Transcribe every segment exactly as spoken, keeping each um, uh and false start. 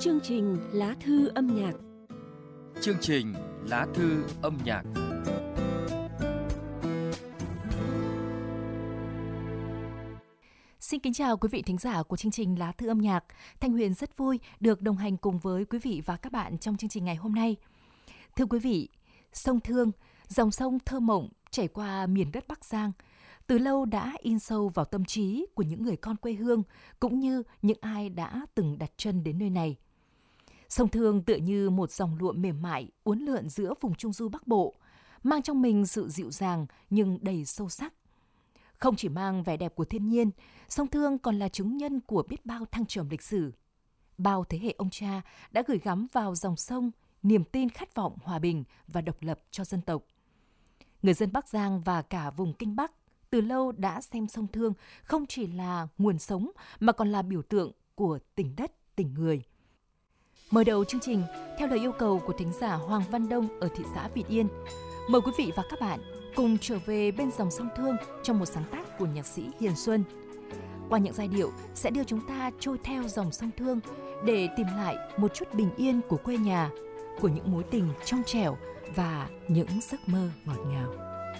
Chương trình Lá thư âm nhạc. Chương trình Lá thư âm nhạc. Xin kính chào quý vị thính giả của chương trình Lá thư âm nhạc. Thanh Huyền rất vui được đồng hành cùng với quý vị và các bạn trong chương trình ngày hôm nay. Thưa quý vị, sông Thương, dòng sông thơ mộng chảy qua miền đất Bắc Giang, từ lâu đã in sâu vào tâm trí của những người con quê hương cũng như những ai đã từng đặt chân đến nơi này. Sông Thương tựa như một dòng lụa mềm mại uốn lượn giữa vùng Trung Du Bắc Bộ, mang trong mình sự dịu dàng nhưng đầy sâu sắc. Không chỉ mang vẻ đẹp của thiên nhiên, sông Thương còn là chứng nhân của biết bao thăng trầm lịch sử. Bao thế hệ ông cha đã gửi gắm vào dòng sông niềm tin khát vọng hòa bình và độc lập cho dân tộc. Người dân Bắc Giang và cả vùng Kinh Bắc từ lâu đã xem sông Thương không chỉ là nguồn sống mà còn là biểu tượng của tình đất, tình người. Mở đầu chương trình, theo lời yêu cầu của thính giả Hoàng Văn Đông ở thị xã Việt Yên, mời quý vị và các bạn cùng trở về bên dòng sông Thương trong một sáng tác của nhạc sĩ Hiền Xuân. Qua những giai điệu sẽ đưa chúng ta trôi theo dòng sông Thương để tìm lại một chút bình yên của quê nhà, của những mối tình trong trẻo và những giấc mơ ngọt ngào.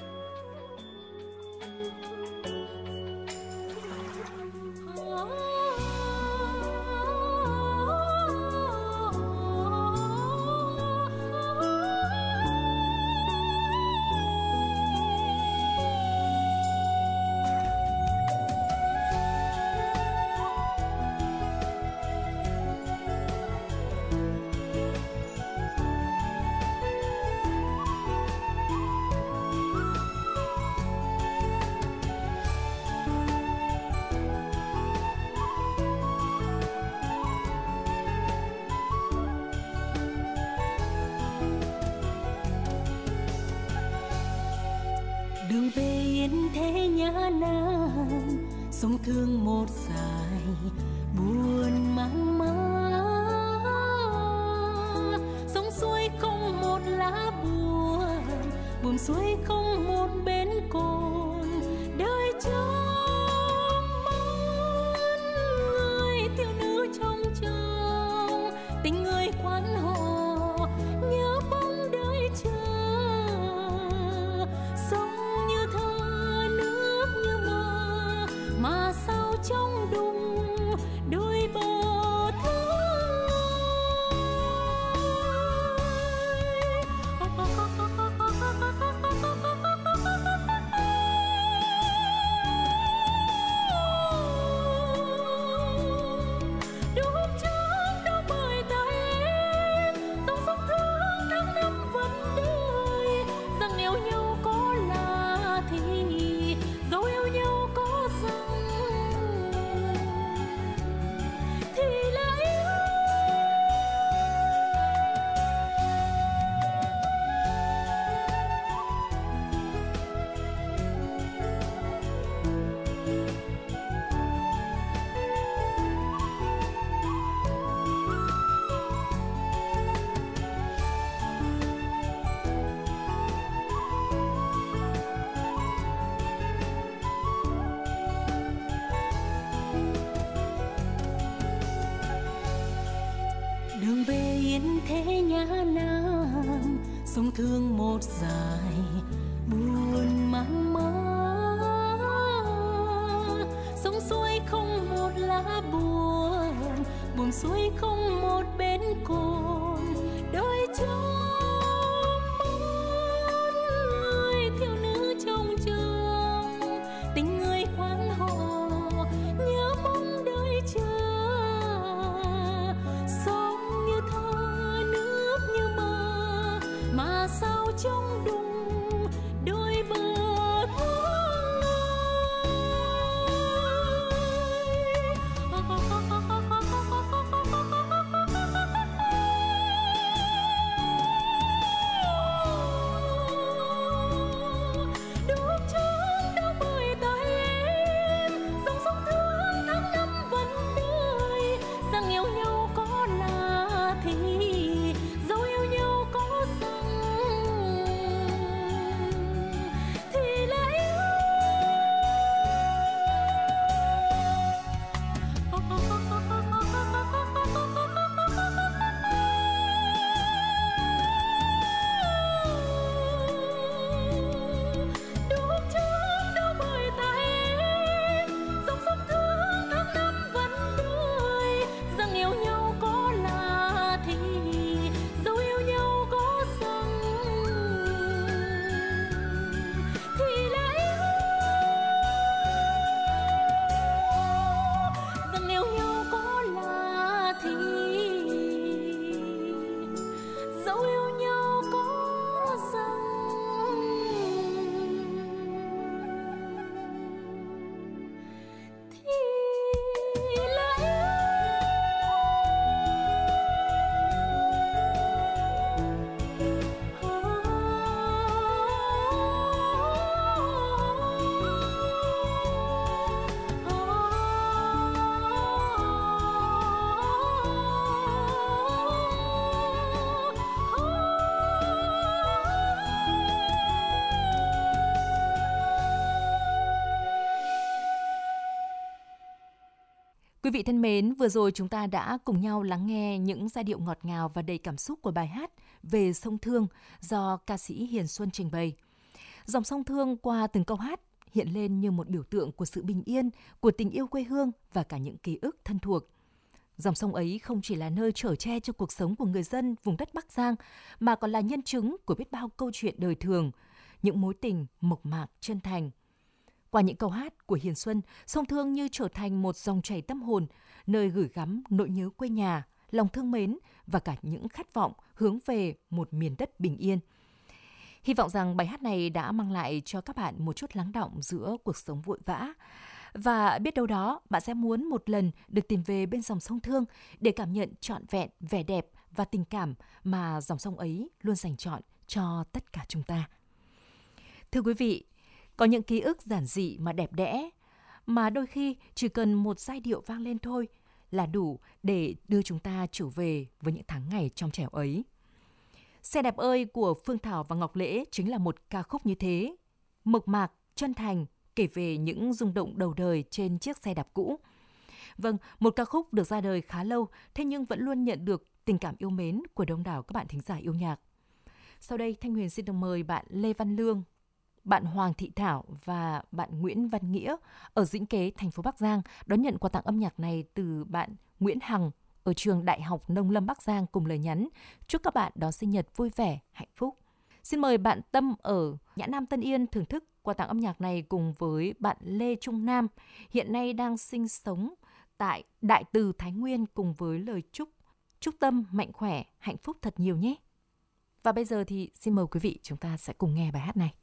Đường về yên thế nhã Nam, sông Thương một dài buồn mang mát. Sông suối không một lá buồn, buồn suối không một bến cồn. Đời trong món người thiếu nữ trong trong, tình người quán họ nhớ bóng đời chờ. Mà sao trong đùng đôi bờ đường về yên thế nhã Nam, sông Thương một dài buồn man mát. Sông suối không một lá buồn, buồn suối không một bến cồn. Đôi trong món người thiếu nữ trong trong, tình người quán họ nhớ mong đời chờ. Mà sao trong đùng đôi bờ Quý vị thân mến, vừa rồi chúng ta đã cùng nhau lắng nghe những giai điệu ngọt ngào và đầy cảm xúc của bài hát Về sông Thương do ca sĩ Hiền Xuân trình bày. Dòng sông Thương qua từng câu hát hiện lên như một biểu tượng của sự bình yên, của tình yêu quê hương và cả những ký ức thân thuộc. Dòng sông ấy không chỉ là nơi chở che cho cuộc sống của người dân vùng đất Bắc Giang, mà còn là nhân chứng của biết bao câu chuyện đời thường, những mối tình mộc mạc chân thành. Qua những câu hát của Hiền Xuân, sông Thương như trở thành một dòng chảy tâm hồn, nơi gửi gắm nỗi nhớ quê nhà, lòng thương mến và cả những khát vọng hướng về một miền đất bình yên. Hy vọng rằng bài hát này đã mang lại cho các bạn một chút lắng đọng giữa cuộc sống vội vã. Và biết đâu đó, bạn sẽ muốn một lần được tìm về bên dòng sông Thương để cảm nhận trọn vẹn vẻ đẹp và tình cảm mà dòng sông ấy luôn dành trọn cho tất cả chúng ta. Thưa quý vị, có những ký ức giản dị mà đẹp đẽ, mà đôi khi chỉ cần một giai điệu vang lên thôi là đủ để đưa chúng ta trở về với những tháng ngày trong trẻo ấy. Xe đẹp ơi của Phương Thảo và Ngọc Lễ chính là một ca khúc như thế. Mộc mạc, chân thành, kể về những rung động đầu đời trên chiếc xe đạp cũ. Vâng, một ca khúc được ra đời khá lâu, thế nhưng vẫn luôn nhận được tình cảm yêu mến của đông đảo các bạn thính giả yêu nhạc. Sau đây, Thanh Huyền xin được mời bạn Lê Văn Lương, bạn Hoàng Thị Thảo và bạn Nguyễn Văn Nghĩa ở Dĩnh Kế, thành phố Bắc Giang đón nhận quà tặng âm nhạc này từ bạn Nguyễn Hằng ở trường Đại học Nông lâm Bắc Giang cùng lời nhắn chúc các bạn đón sinh nhật vui vẻ, hạnh phúc. Xin mời bạn Tâm ở Nhã Nam Tân Yên thưởng thức quà tặng âm nhạc này cùng với bạn Lê Trung Nam, hiện nay đang sinh sống tại Đại Từ Thái Nguyên, cùng với lời chúc chúc Tâm mạnh khỏe, hạnh phúc thật nhiều nhé. Và bây giờ thì xin mời quý vị chúng ta sẽ cùng nghe bài hát này.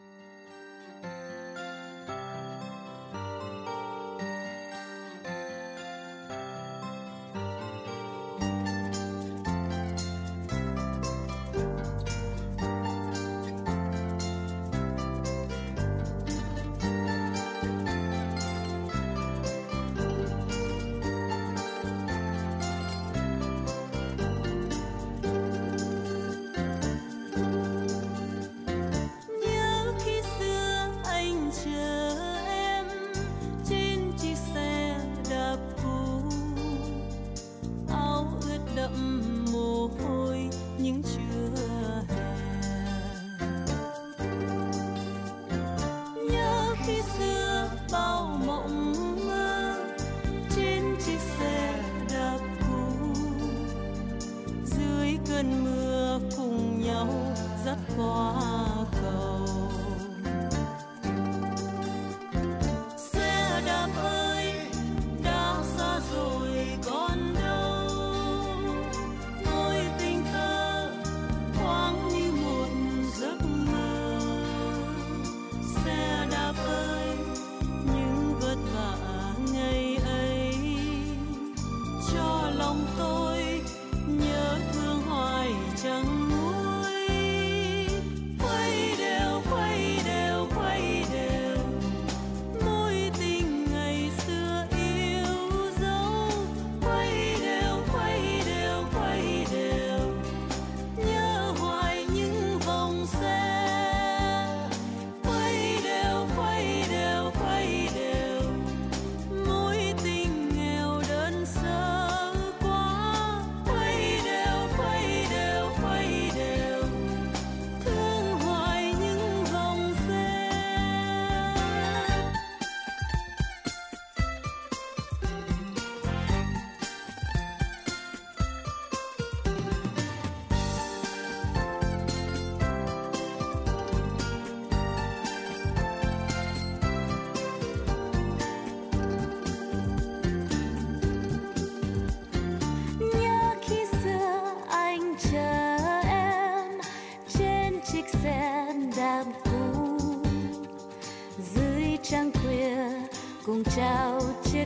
cùng trao chiếc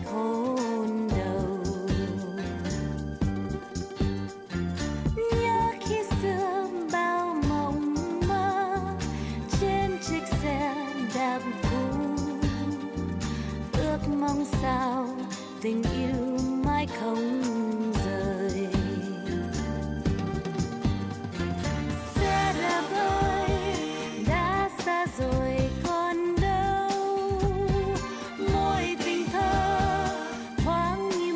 hôn đầu. Nhớ khi xưa bao mộng mơ trên chiếc xe đạp cũ, ước mong sao tình yêu mãi không rời. Xe đạp ơi đã xa rồi còn đâu, môi tình thơ thoáng như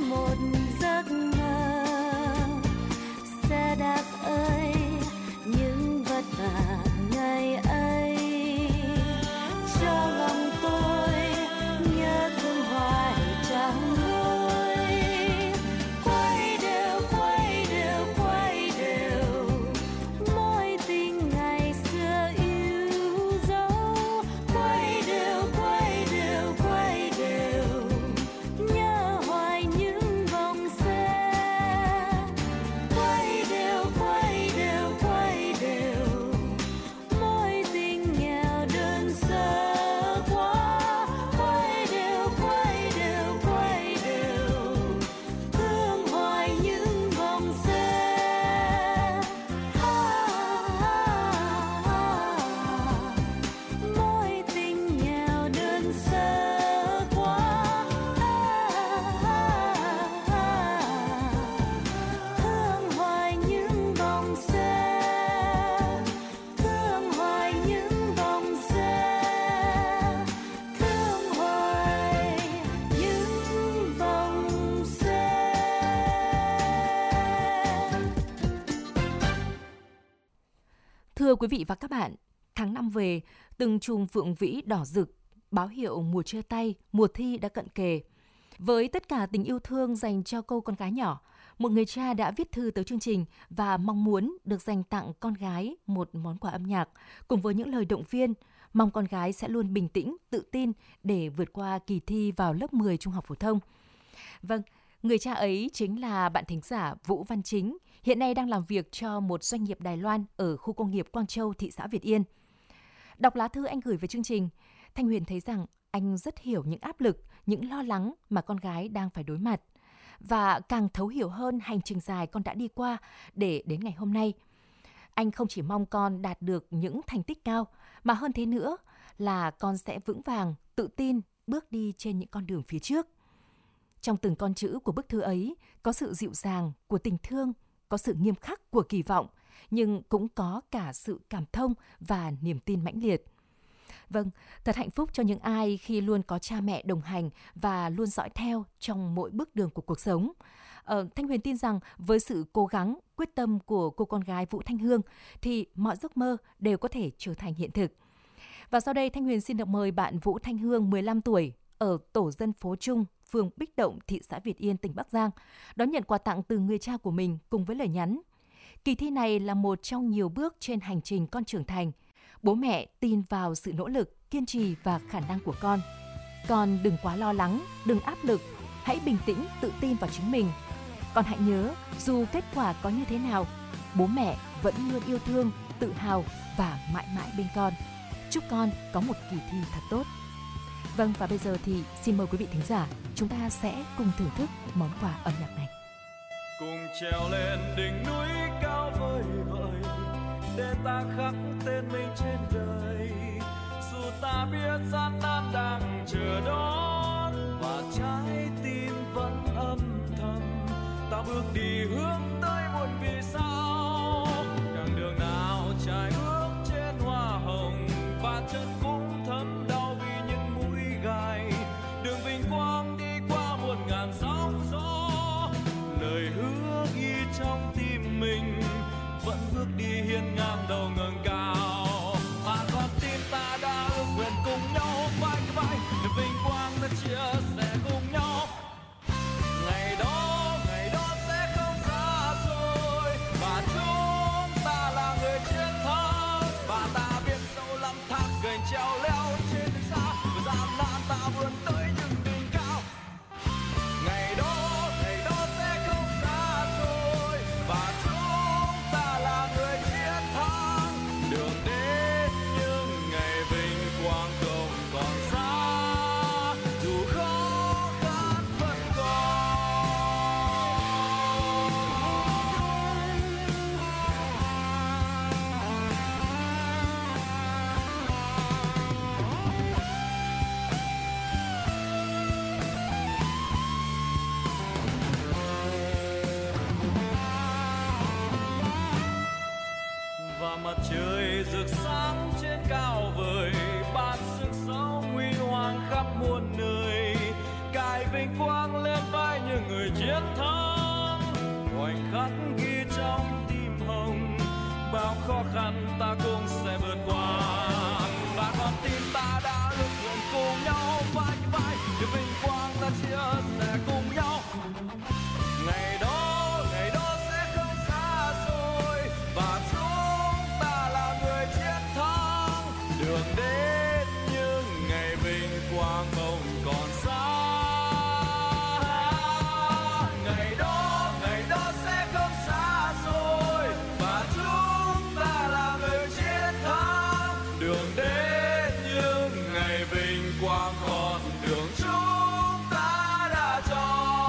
Thưa quý vị và các bạn, tháng năm về, từng chùm phượng vĩ đỏ rực, báo hiệu mùa chia tay, mùa thi đã cận kề. Với tất cả tình yêu thương dành cho cô con gái nhỏ, một người cha đã viết thư tới chương trình và mong muốn được dành tặng con gái một món quà âm nhạc cùng với những lời động viên, mong con gái sẽ luôn bình tĩnh, tự tin để vượt qua kỳ thi vào lớp mười trung học phổ thông. Vâng, người cha ấy chính là bạn thính giả Vũ Văn Chính, hiện nay đang làm việc cho một doanh nghiệp Đài Loan ở khu công nghiệp Quang Châu, thị xã Việt Yên. Đọc lá thư anh gửi về chương trình, Thanh Huyền thấy rằng anh rất hiểu những áp lực, những lo lắng mà con gái đang phải đối mặt. Và càng thấu hiểu hơn hành trình dài con đã đi qua để đến ngày hôm nay. Anh không chỉ mong con đạt được những thành tích cao, mà hơn thế nữa là con sẽ vững vàng, tự tin bước đi trên những con đường phía trước. Trong từng con chữ của bức thư ấy có sự dịu dàng của tình thương, có sự nghiêm khắc của kỳ vọng, nhưng cũng có cả sự cảm thông và niềm tin mãnh liệt. Vâng, thật hạnh phúc cho những ai khi luôn có cha mẹ đồng hành và luôn dõi theo trong mỗi bước đường của cuộc sống. Ờ, Thanh Huyền tin rằng với sự cố gắng, quyết tâm của cô con gái Vũ Thanh Hương thì mọi giấc mơ đều có thể trở thành hiện thực. Và sau đây Thanh Huyền xin được mời bạn Vũ Thanh Hương, mười lăm tuổi, ở tổ dân phố Trung, phường Bích Động, thị xã Việt Yên, tỉnh Bắc Giang, đón nhận quà tặng từ người cha của mình cùng với lời nhắn. Kỳ thi này là một trong nhiều bước trên hành trình con trưởng thành. Bố mẹ tin vào sự nỗ lực, kiên trì và khả năng của con. Con đừng quá lo lắng, đừng áp lực, hãy bình tĩnh, tự tin vào chính mình. Con hãy nhớ, dù kết quả có như thế nào, bố mẹ vẫn luôn yêu thương, tự hào và mãi mãi bên con. Chúc con có một kỳ thi thật tốt. Vâng, và bây giờ thì xin mời quý vị thính giả, chúng ta sẽ cùng thưởng thức món quà âm nhạc này. Cùng trèo lên đỉnh núi cao vời vợi, để ta khắc tên mình trên đời. Dù ta biết gian nan đang chờ đón và trái tim vẫn âm thầm, ta bước đi hướng tới một vì sao. Đằng đường nào trải bước trên hoa hồng, và chân cũng thấm đau vì những mũi gai. Đường vinh quang đi qua muôn ngàn sóng gió, lời hứa ghi trong tim mình vẫn bước đi hiên ngang đầu ngẩng cao. Mà con tim ta đã ước nguyện cùng nhau vai vai, để vinh quang ta chia sẻ cùng nhau. Ngày đó, ngày đó sẽ không xa xôi, và chúng ta là người chiến thắng. Và ta biết sâu lắm thác gành trèo leo trên đường xa, và gian nan ta vươn tới những đỉnh cao. Ngày đó, ngày đó sẽ không xa xôi, và chúng ta là người chiến thắng. Đường đến những ngày vinh quang không còn xa, dù khó khăn vẫn còn. Và mặt trời rực sáng trên cao vời, ban sức sống huy hoàng khắp muôn nơi, cài vinh quang lên vai những người chiến thắng. Khoảnh khắc ghi trong tim hồng, bao khó khăn ta cũng sẽ vượt qua. Và con tim ta đã ước nguyện cùng nhau vai vai, để vinh quang ta chia sẻ cùng nhau. Ngày đó, ngày đó sẽ không xa xôi, và chúng ta là người chiến thắng. Đường đến những ngày vinh quang không còn xa. Ngày đó, ngày đó sẽ không xa xôi, và chúng ta là người chiến thắng. Đường đến những ngày vinh quang còn đường chúng ta đã chọn.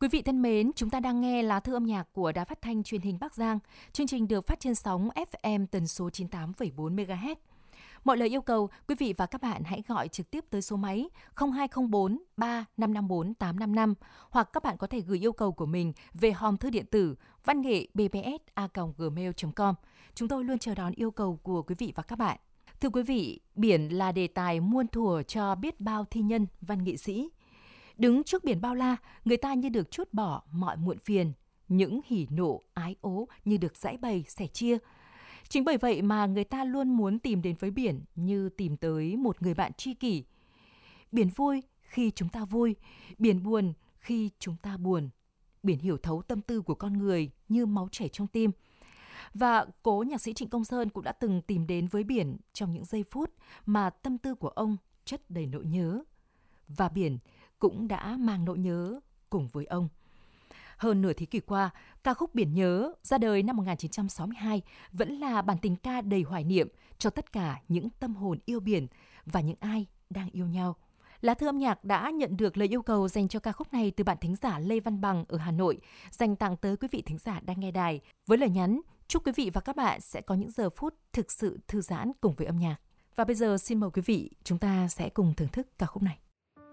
Quý vị thân mến, chúng ta đang nghe lá thư âm nhạc của Đài Phát thanh Truyền hình Bắc Giang. Chương trình được phát trên sóng ép em tần số chín mươi tám phẩy bốn mê ga héc. Mọi lời yêu cầu, quý vị và các bạn hãy gọi trực tiếp tới số máy không hai không bốn ba năm năm bốn tám năm năm hoặc các bạn có thể gửi yêu cầu của mình về hòm thư điện tử văn nghệ b b s a còng gmail chấm com. Chúng tôi luôn chờ đón yêu cầu của quý vị và các bạn. Thưa quý vị, biển là đề tài muôn thuở cho biết bao thi nhân, văn nghệ sĩ. Đứng trước biển bao la, người ta như được trút bỏ mọi muộn phiền, những hỉ nộ, ái ố như được giãi bày, sẻ chia. Chính bởi vậy mà người ta luôn muốn tìm đến với biển như tìm tới một người bạn tri kỷ. Biển vui khi chúng ta vui, biển buồn khi chúng ta buồn. Biển hiểu thấu tâm tư của con người như máu chảy trong tim. Và cố nhạc sĩ Trịnh Công Sơn cũng đã từng tìm đến với biển trong những giây phút mà tâm tư của ông chất đầy nỗi nhớ. Và biển cũng đã mang nỗi nhớ cùng với ông. Hơn nửa thế kỷ qua, ca khúc Biển Nhớ ra đời năm một nghìn chín trăm sáu mươi hai vẫn là bản tình ca đầy hoài niệm cho tất cả những tâm hồn yêu biển và những ai đang yêu nhau. Lá thư âm nhạc đã nhận được lời yêu cầu dành cho ca khúc này từ bạn thính giả Lê Văn Bằng ở Hà Nội, dành tặng tới quý vị thính giả đang nghe đài, với lời nhắn chúc quý vị và các bạn sẽ có những giờ phút thực sự thư giãn cùng với âm nhạc. Và bây giờ xin mời quý vị, chúng ta sẽ cùng thưởng thức ca khúc này.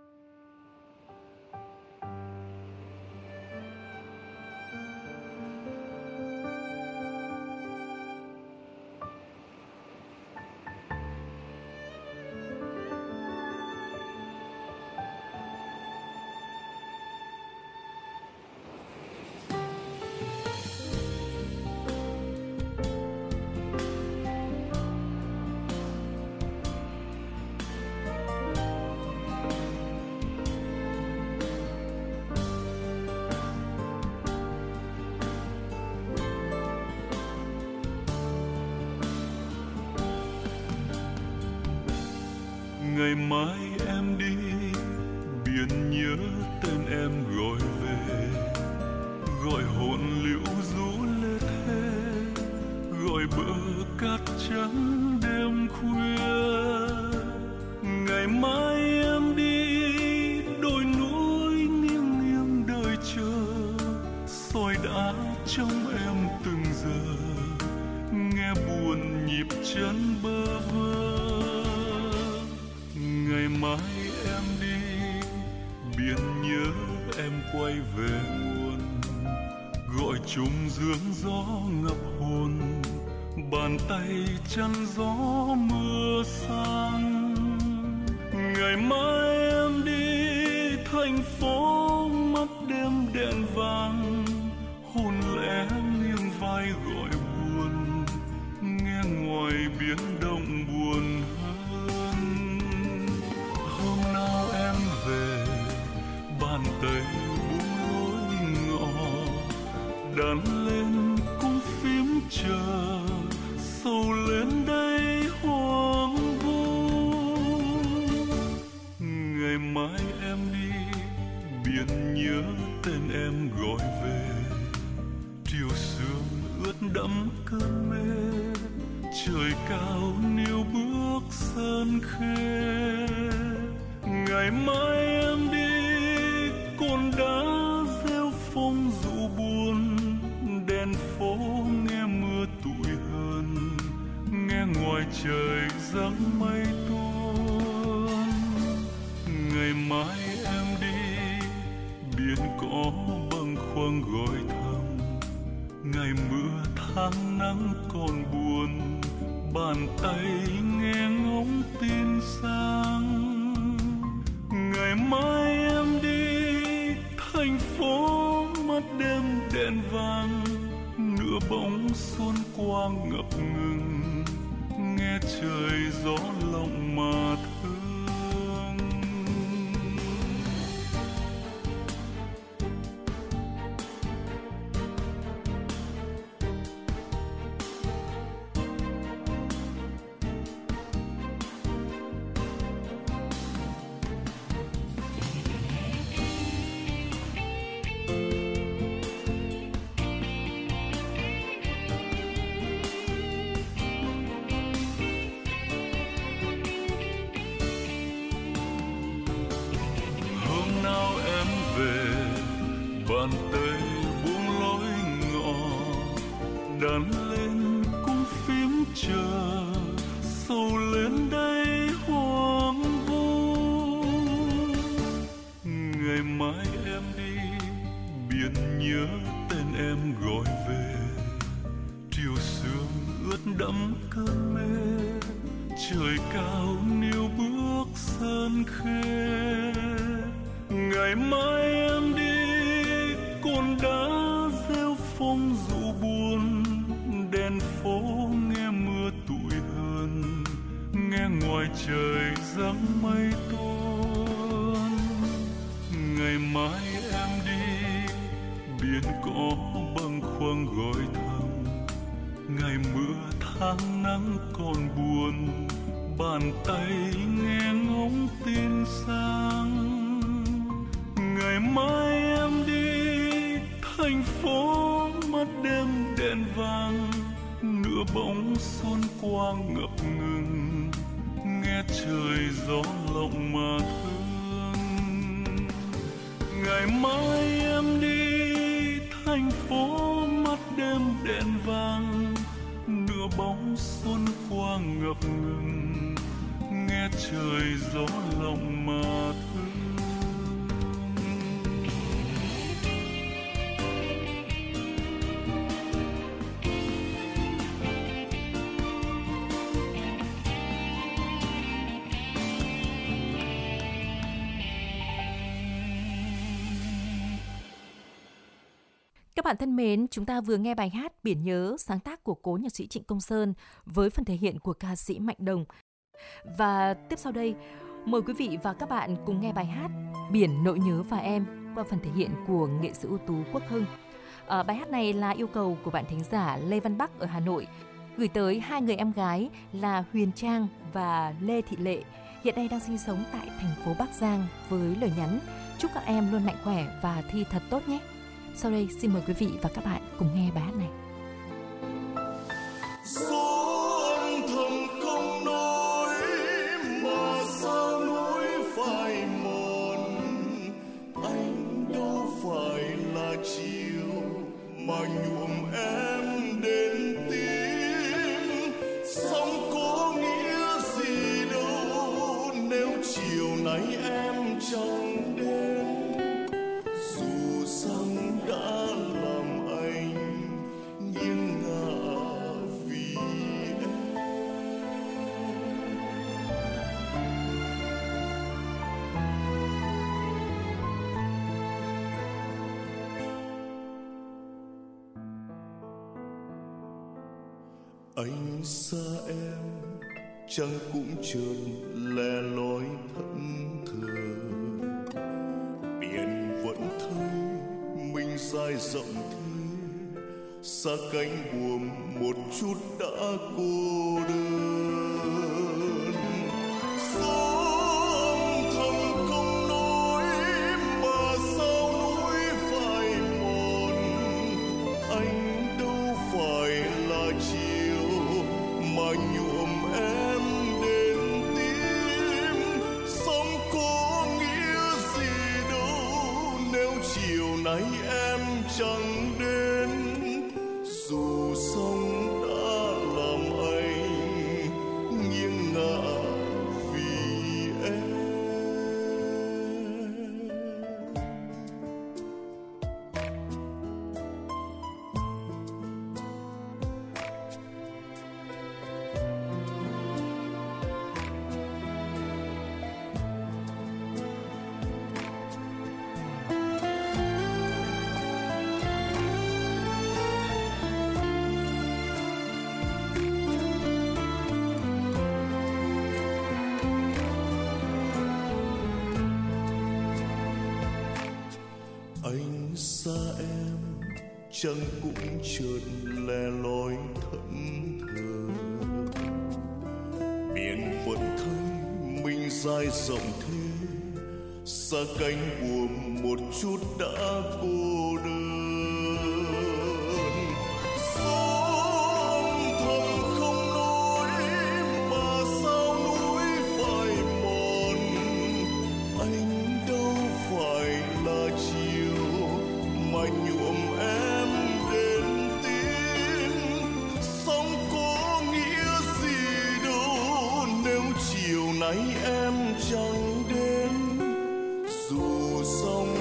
Ngày mai em đi biển nhớ tên em gọi về, gọi hồn liễu rũ lê thế, gọi bờ cát trắng đêm khuya. Ngày mai em đi đồi núi nghiêng nghiêng đời chờ, soi đá trong em từng giờ, nghe buồn nhịp chân bơ vơ. Ngày mai em đi biển nhớ em quay về nguồn, gọi trùng dương gió ngập hồn, bàn tay chăn gió mưa sang. Ngày mai em đi thành phố mắt đêm đèn vàng, hồn lẽ nghiêng vai gọi buồn, nghe ngoài biển động buồn hơn. Hôm nào em về bàn tay buông lối ngõ, đàn lên cung phím chờ, sầu lên đây hoang vu. Ngày mai em đi biển nhớ tên em gọi về, chiều sương ướt đẫm cơn mê, trời cao níu bước sơn khê. Ngày mai em đi cồn đá rêu phong dụ buồn, đèn phố nghe mưa tụi hơn, nghe ngoài trời giăng mây tuôn. Ngày mai em đi biển có bâng khuâng gọi thầm, ngày mưa tháng nắng còn buồn, bàn tay nghe ngóng tin sang. Ngày mai em đi thành phố mắt đêm đèn vàng, nửa bóng xuân quang ngập ngừng, nghe trời gió lộng mà thương. ngày mai em đi, biển nhớ tên em gọi về. Chiều sương ướt đẫm cơn mê, trời cao níu bước sơn khê. Ngày mai em đi, cồn đá rêu phong dụ buồn, đèn phố nghe mưa tủi hờn, nghe ngoài trời giăng mây tuôn. Ngày mai em đi, biển có bâng khuâng gọi thầm, ngày mưa tháng nắng còn buồn, bàn tay nghe ngóng tin sang. Ngày mai em đi, thành phố mắt đêm đèn vàng, nửa bóng xuân quang ngập ngừng, nghe trời gió lộng mà thương. Ngày mai em đi, thành phố mắt đêm đèn vàng, nửa bóng xuân quang ngập ngừng, nghe trời gió lộng mà thương. Các bạn thân mến, chúng ta vừa nghe bài hát Biển Nhớ sáng tác của cố nhạc sĩ Trịnh Công Sơn với phần thể hiện của ca sĩ Mạnh Đồng. Và tiếp sau đây, mời quý vị và các bạn cùng nghe bài hát Biển Nỗi Nhớ Và Em qua phần thể hiện của nghệ sĩ ưu tú Quốc Hưng. À, bài hát này là yêu cầu của bạn thính giả Lê Văn Bắc ở Hà Nội, gửi tới hai người em gái là Huyền Trang và Lê Thị Lệ, hiện nay đang sinh sống tại thành phố Bắc Giang, với lời nhắn chúc các em luôn mạnh khỏe và thi thật tốt nhé. Sau đây xin mời quý vị và các bạn cùng nghe bài hát này. Gió âm thầm không nói mà sao núi phai mòn, anh đâu phải là chiều mà nhuộm em đến tim. Sống có nghĩa gì đâu nếu chiều nay em chẳng đến. Dù rằng đã làm anh nghiêng ngả vì em. Anh xa em chẳng cũng chợt lẻ loi thẫn thờ, biển vẫn thấy mình dài rộng thế, xa cánh buồm một chút đã cô đơn. Gió âm thầm không nói mà sao núi phai mòn, anh đâu phải là chiều mà nhuộm em đến tim. Sống có nghĩa gì đâu nếu chiều nay em chẳng đến. Dù sống đã làm anh nghiêng ngả vì em. Anh xa em chẳng cũng chợt lẻ loi thẫn thờ, biển vẫn thấy mình dài rộng thế, xa cánh buồm một chút đã cô đơn. Gió âm thầm không nói mà sao núi phai mòn, anh đâu phải là chiều mà nhuộm em đến tim. Sống có nghĩa gì đâu nếu chiều nay em chẳng đến. Dù sống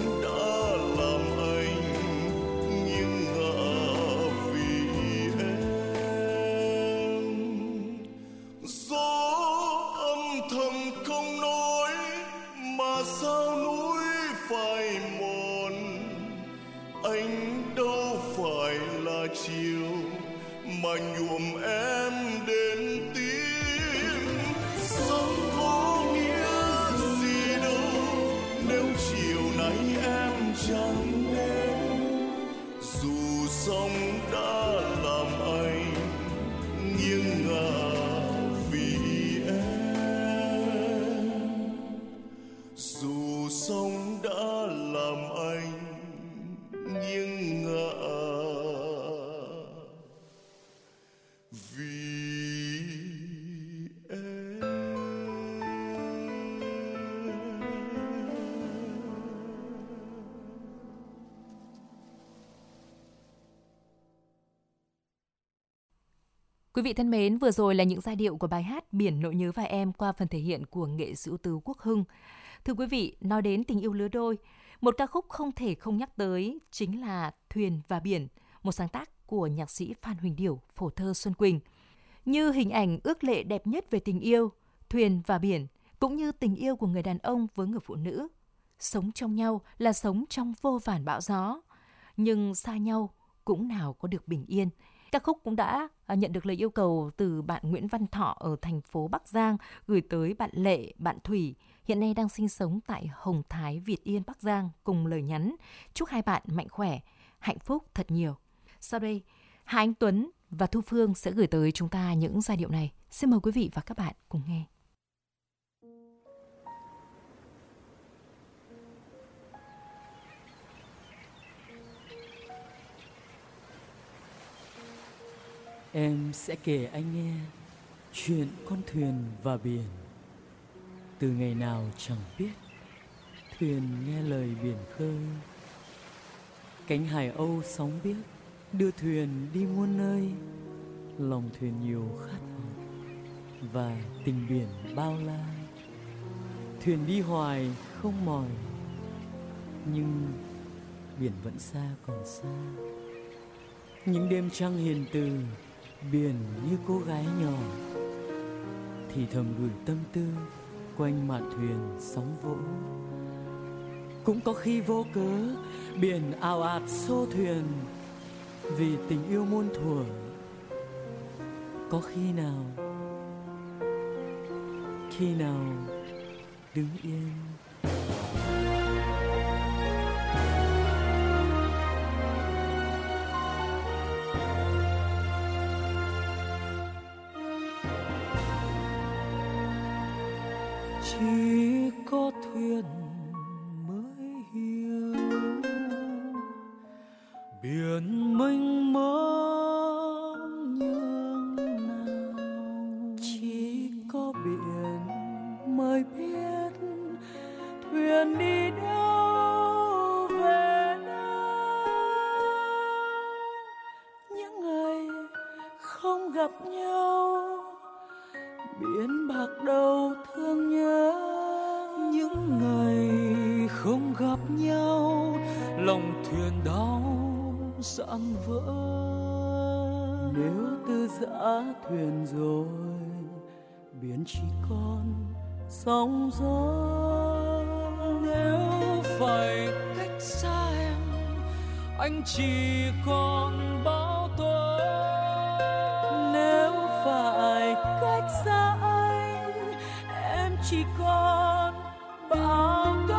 mòn. Anh đâu phải là chiều mà nhuộm em đến tim. Sống có nghĩa gì đâu nếu chiều nay em chẳng đến. Dù sóng đã làm anh nghiêng ngả vì em, dù sóng đã làm anh nghiêng ngả vì em. Quý vị thân mến, vừa rồi là những giai điệu của bài hát Biển Nỗi Nhớ Và Em qua phần thể hiện của nghệ sĩ ưu tú Quốc Hưng. Thưa quý vị, nói đến tình yêu lứa đôi, một ca khúc không thể không nhắc tới chính là Thuyền và Biển, một sáng tác của nhạc sĩ Phan Huỳnh Điểu, phổ thơ Xuân Quỳnh. Như hình ảnh ước lệ đẹp nhất về tình yêu, thuyền và biển, cũng như tình yêu của người đàn ông với người phụ nữ. Sống trong nhau là sống trong vô vàn bão gió, nhưng xa nhau cũng nào có được bình yên. Ca khúc cũng đã nhận được lời yêu cầu từ bạn Nguyễn Văn Thọ ở thành phố Bắc Giang gửi tới bạn Lệ, bạn Thủy, hiện nay đang sinh sống tại Hồng Thái, Việt Yên, Bắc Giang, cùng lời nhắn chúc hai bạn mạnh khỏe, hạnh phúc thật nhiều. Sau đây, Hà Anh Tuấn và Thu Phương sẽ gửi tới chúng ta những giai điệu này. Xin mời quý vị và các bạn cùng nghe. Em sẽ kể anh nghe chuyện con thuyền và biển. Từ ngày nào chẳng biết, thuyền nghe lời biển khơi. Cánh hải âu sóng biếc đưa thuyền đi muôn nơi. Lòng thuyền nhiều khát vọng và tình biển bao la. Thuyền đi hoài không mỏi, nhưng biển vẫn xa còn xa. Những đêm trăng hiền từ, biển như cô gái nhỏ thì thầm gửi tâm tư quanh mạn thuyền sóng vỗ. Cũng có khi vô cớ biển ào ạt xô thuyền vì tình yêu muôn thuở. Có khi nào, khi nào đứng yên. Chỉ có thuyền mới hiểu biển mênh mông nhường nào. Chỉ có biển mới biết thuyền đi đâu về đâu. Những ngày không gặp nhau, biển bạc đầu thương nhớ. Những ngày không gặp nhau, lòng thuyền đau dạn vỡ. Nếu từ giã thuyền rồi, biển chỉ còn sóng gió. Nếu phải cách xa em, anh chỉ còn bão tố. Nếu phải cách xa anh, em chỉ còn bão tố.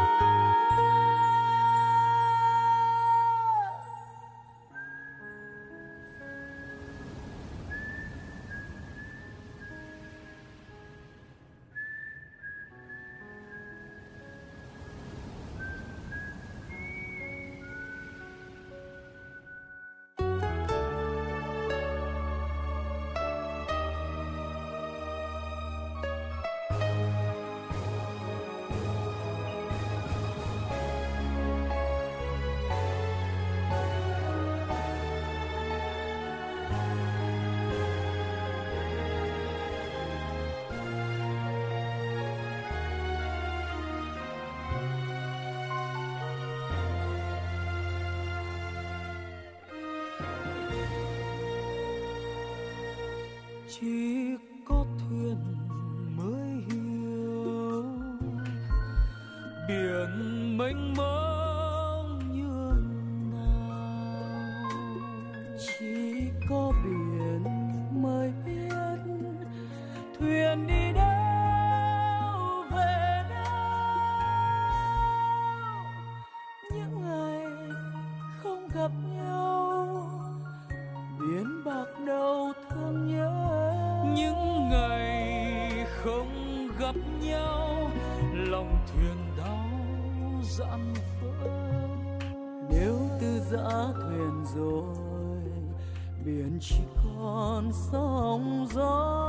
Chỉ có thuyền mới hiểu biển mênh mông. những ngày không gặp nhau, biển bạc đầu thương nhớ. Những ngày không gặp nhau, lòng thuyền đau dặn vỡ. Nếu từ giã thuyền rồi, biển chỉ còn sóng gió.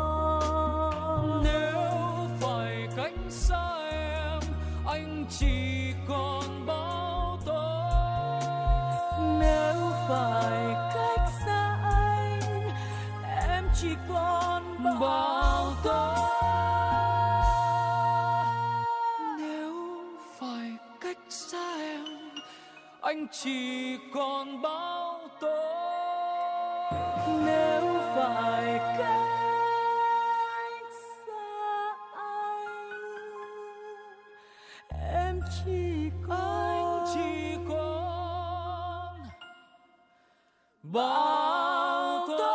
Nếu phải cách xa em, anh chỉ còn bão tố. Nếu phải cách xa anh, em chỉ còn bão tố. Nếu phải cách xa em, anh chỉ còn bão tố. Nếu phải cách xa anh, em chỉ còn Anh chỉ còn bão tố.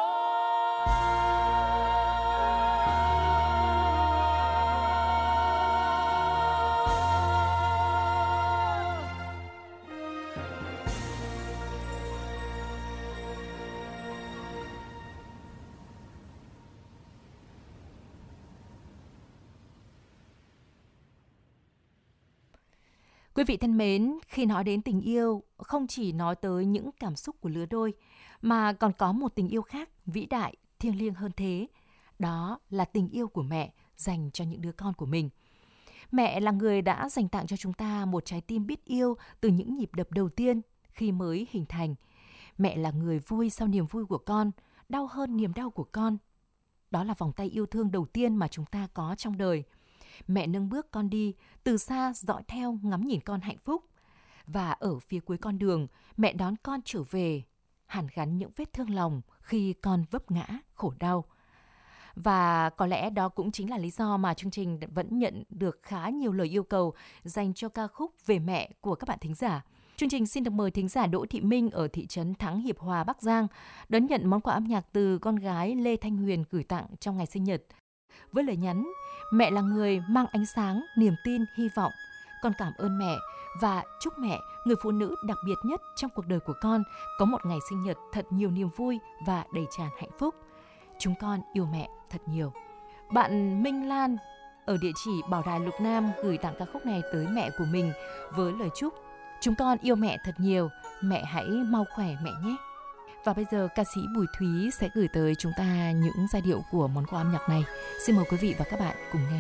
Quý vị thân mến, khi nói đến tình yêu, không chỉ nói tới những cảm xúc của lứa đôi, mà còn có một tình yêu khác vĩ đại, thiêng liêng hơn thế. Đó là tình yêu của mẹ dành cho những đứa con của mình. Mẹ là người đã dành tặng cho chúng ta một trái tim biết yêu từ những nhịp đập đầu tiên khi mới hình thành. Mẹ là người vui sau niềm vui của con, đau hơn niềm đau của con. Đó là vòng tay yêu thương đầu tiên mà chúng ta có trong đời. Mẹ nâng bước con đi, từ xa dõi theo ngắm nhìn con hạnh phúc. Và ở phía cuối con đường, mẹ đón con trở về, hàn gắn những vết thương lòng khi con vấp ngã, khổ đau. Và có lẽ đó cũng chính là lý do mà chương trình vẫn nhận được khá nhiều lời yêu cầu dành cho ca khúc Về Mẹ của các bạn thính giả. Chương trình xin được mời thính giả Đỗ Thị Minh ở thị trấn Thắng Hiệp Hòa, Bắc Giang đón nhận món quà âm nhạc từ con gái Lê Thanh Huyền gửi tặng trong ngày sinh nhật. Với lời nhắn, mẹ là người mang ánh sáng, niềm tin, hy vọng. Con cảm ơn mẹ và chúc mẹ, người phụ nữ đặc biệt nhất trong cuộc đời của con, có một ngày sinh nhật thật nhiều niềm vui và đầy tràn hạnh phúc. Chúng con yêu mẹ thật nhiều. Bạn Minh Lan ở địa chỉ Bảo Đài Lục Nam gửi tặng ca khúc này tới mẹ của mình với lời chúc: chúng con yêu mẹ thật nhiều, mẹ hãy mau khỏe mẹ nhé. Và bây giờ ca sĩ Bùi Thúy sẽ gửi tới chúng ta những giai điệu của món quà âm nhạc này. Xin mời quý vị và các bạn cùng nghe.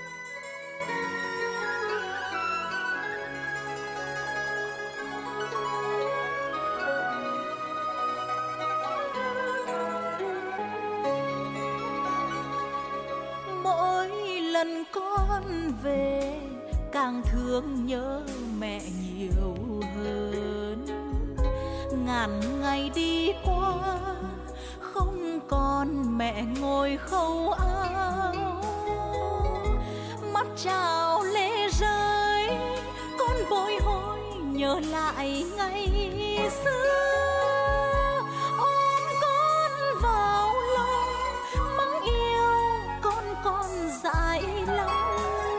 Mỗi lần con về càng thương nhớ mẹ nhiều hơn. Ngàn ngày đi qua không còn mẹ ngồi khâu áo, mắt trào lệ rơi, con bồi hồi nhớ lại ngày xưa. Ôm con vào lòng, mắng yêu con còn dại lòng,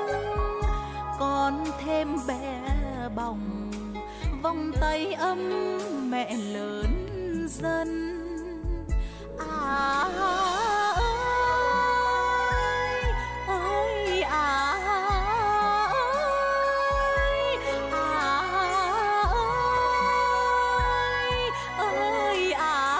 con thêm bé bỏng vòng tay ấm mẹ lớn dần. À ơi, ơi à ơi, à ơi, ơi à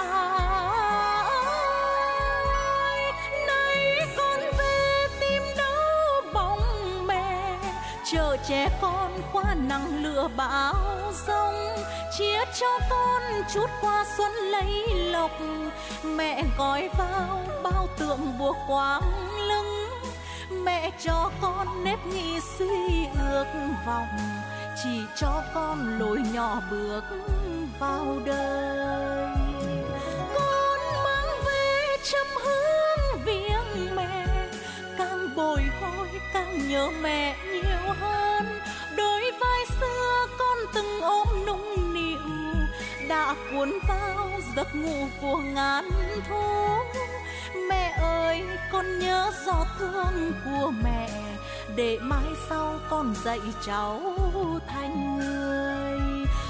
ơi. Nay con về tìm đâu bóng mẹ, chờ che con qua nắng lửa bão giông, chia cho con chút qua xuân lấy lộc. Mẹ gói vào bao tượng buộc quang lưng, mẹ cho con nếp nghĩ suy ước vọng, chỉ cho con lối nhỏ bước vào đời. Con mang về trăm hương viếng mẹ, càng bồi hồi càng nhớ mẹ nhiều hơn. Đôi vai xưa con từng ôm nũng nịu, đã cuốn vào giấc ngủ của ngàn thu. Mẹ ơi, con nhớ giọt thương của mẹ, để mai sau con dạy cháu thành người.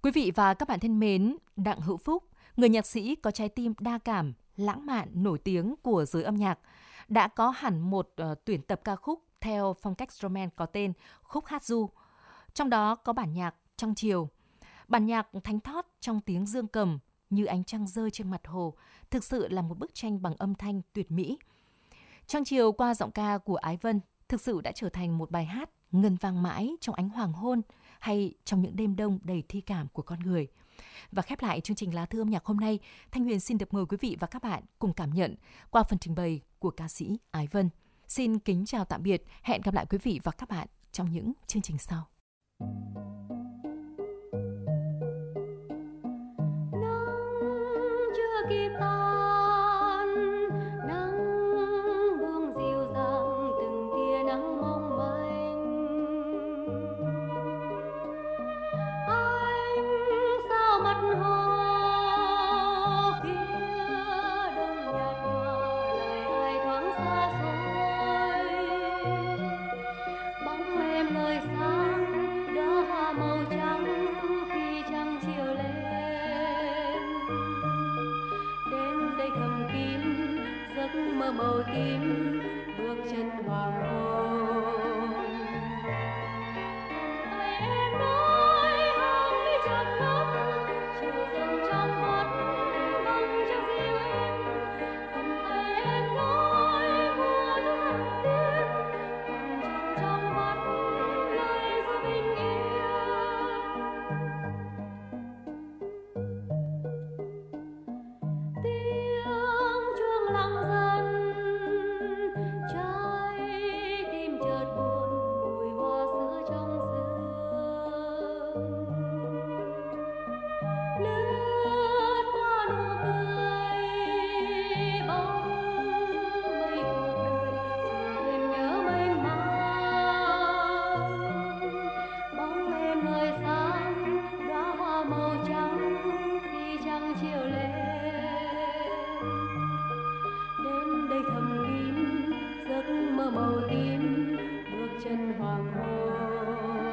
Quý vị và các bạn thân mến, Đặng Hữu Phúc, người nhạc sĩ có trái tim đa cảm, lãng mạn, nổi tiếng của giới âm nhạc, đã có hẳn một uh, tuyển tập ca khúc theo phong cách Stroman có tên Khúc Hát Du. Trong đó có bản nhạc Trong Chiều. Bản nhạc thánh thót trong tiếng dương cầm như ánh trăng rơi trên mặt hồ, thực sự là một bức tranh bằng âm thanh tuyệt mỹ. Trong Chiều qua giọng ca của Ái Vân thực sự đã trở thành một bài hát ngân vang mãi trong ánh hoàng hôn hay trong những đêm đông đầy thi cảm của con người. Và khép lại chương trình Lá Thư âm nhạc hôm nay, Thanh Huyền xin được mời quý vị và các bạn cùng cảm nhận qua phần trình bày của ca sĩ Ái Vân. Xin kính chào tạm biệt, hẹn gặp lại quý vị và các bạn trong những chương trình sau. Nắng chưa kịp tan, nắng buông dịu dàng từng tia nắng mong manh. Anh sao mặt hồ kia đông nhạt nhòa, lời ai thoáng xa xôi. Bóng em ngời sáng đã màu trắng khi trăng chiều lên. Đến đây thầm kín giấc mơ màu tím, bước chân hoàng hôn. Tay em nói hàng mi chạm ngất, chiều dần trong mắt vầng trăng dịu êm. Cầm tay em nói mùa thu hẳn đến, vầng trăng trong mắt lời ru bình yên. Tiếng chuông lặng dần, trái tim chợt buồn mùi hoa sữa trong sương. Lướt qua nụ cười bóng mây cuộc đời, thêm nhớ mênh mang. Bóng em ngời sáng đóa hoa màu trắng khi trăng chiều lên. Đến đây thầm kín giấc mơ màu tím, bước chân hoàng hôn.